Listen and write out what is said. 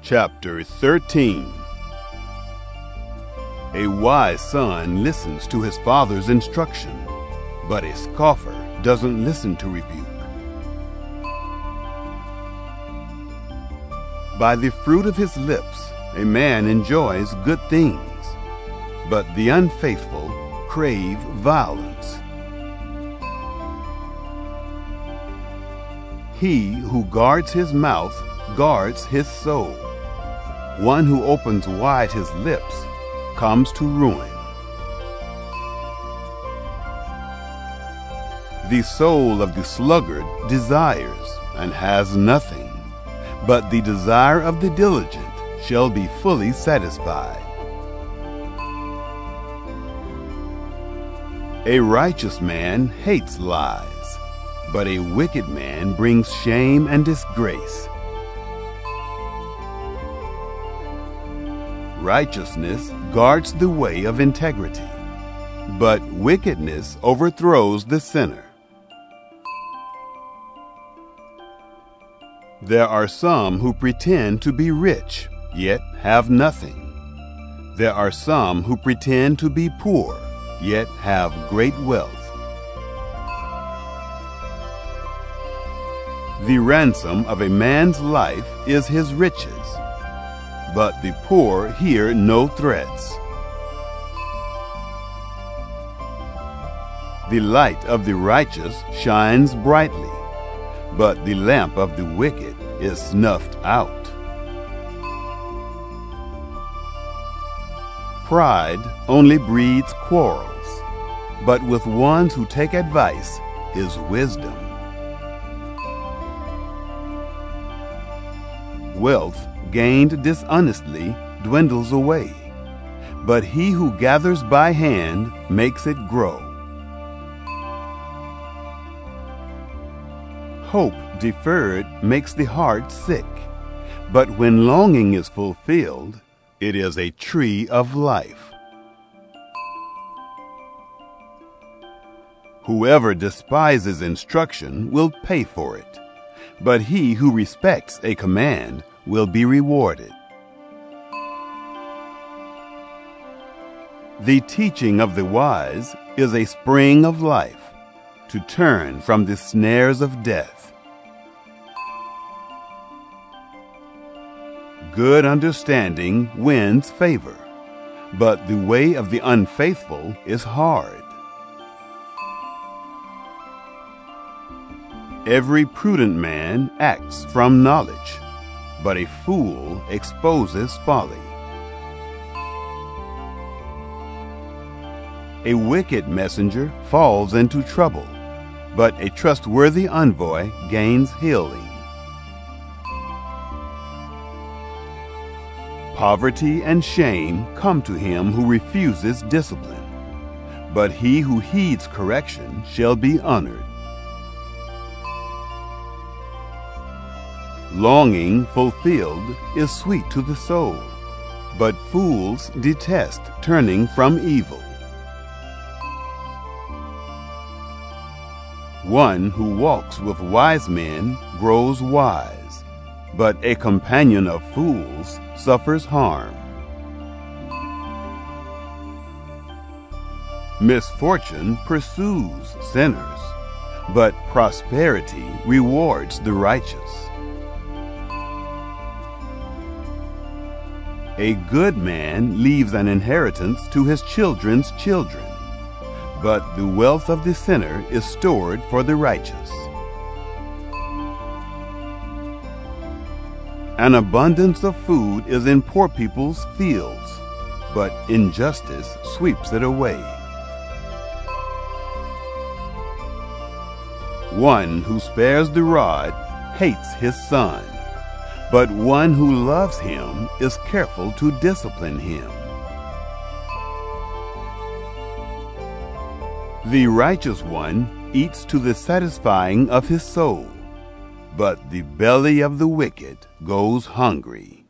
Chapter 13. A wise son listens to his father's instruction, but a scoffer doesn't listen to rebuke. By the fruit of his lips a man enjoys good things, but the unfaithful crave violence. He who guards his mouth guards his soul. One who opens wide his lips comes to ruin. The soul of the sluggard desires and has nothing, but the desire of the diligent shall be fully satisfied. A righteous man hates lies, but a wicked man brings shame and disgrace. Righteousness guards the way of integrity, but wickedness overthrows the sinner. There are some who pretend to be rich, yet have nothing. There are some who pretend to be poor, yet have great wealth. The ransom of a man's life is his riches, but the poor hear no threats. The light of the righteous shines brightly, but the lamp of the wicked is snuffed out. Pride only breeds quarrels, but with ones who take advice is wisdom. Wealth gained dishonestly dwindles away, but he who gathers by hand makes it grow. Hope deferred makes the heart sick, but when longing is fulfilled, it is a tree of life. Whoever despises instruction will pay for it, but he who respects a command will be rewarded. The teaching of the wise is a spring of life, to turn from the snares of death. Good understanding wins favor, but the way of the unfaithful is hard. Every prudent man acts from knowledge, but a fool exposes folly. A wicked messenger falls into trouble, but a trustworthy envoy gains healing. Poverty and shame come to him who refuses discipline, but he who heeds correction shall be honored. Longing fulfilled is sweet to the soul, but fools detest turning from evil. One who walks with wise men grows wise, but a companion of fools suffers harm. Misfortune pursues sinners, but prosperity rewards the righteous. A good man leaves an inheritance to his children's children, but the wealth of the sinner is stored for the righteous. An abundance of food is in poor people's fields, but injustice sweeps it away. One who spares the rod hates his son, but one who loves him is careful to discipline him. The righteous one eats to the satisfying of his soul, but the belly of the wicked goes hungry.